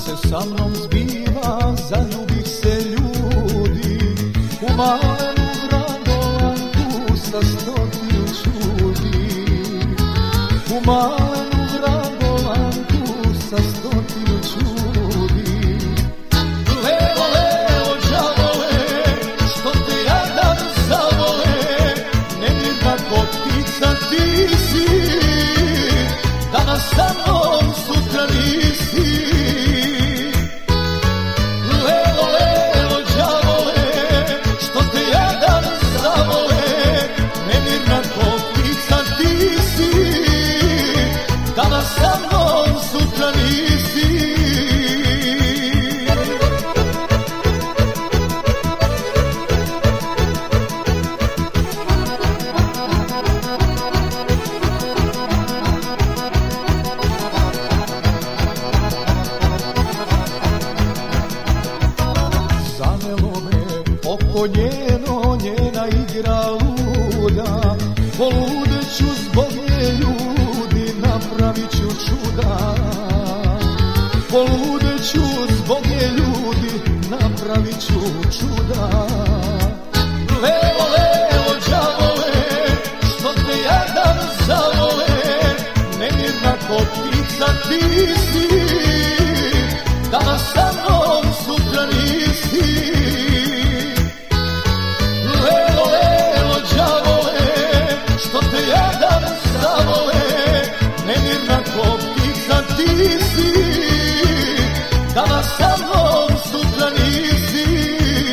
se sa mnom zbiva, zaljubih se ljudi. U malenu Vradolanku sa stotinu čudi. U malenu Vradolanku sa stotinu čudi. Levo, levo, đavole, što te jadan zavole, nemirna ko ptica ti si, danas sa mnom, sutra nisi. Levo, levo, đavole, što te jadan zavole, nemirna ko ptica ti si, danas sa mnom, sutra nisi. Oko njeno, njena igra luda, poludeću zbog nje ljudi, napravit ću čuda. Poludeću zbog nje ljudi, napravit ću čuda. Levo, levo, đavole, što te jadan zavole, nemirna ko ptica ti si, danas sa mnom, sutra nisi. Što te jadan zavole, nemirna ko ptica ti si, danas sa mnom, sutra nisi.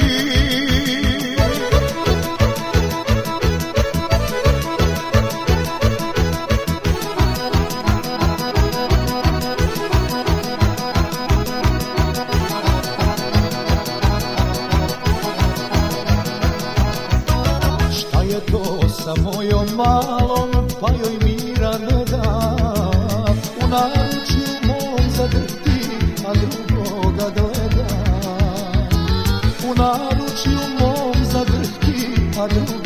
Šta je to sa mojom malom, pa joj mira ne da? U naručju mom zadrhti, a drugoga gleda. U naručju mom zadrhti, a drugoga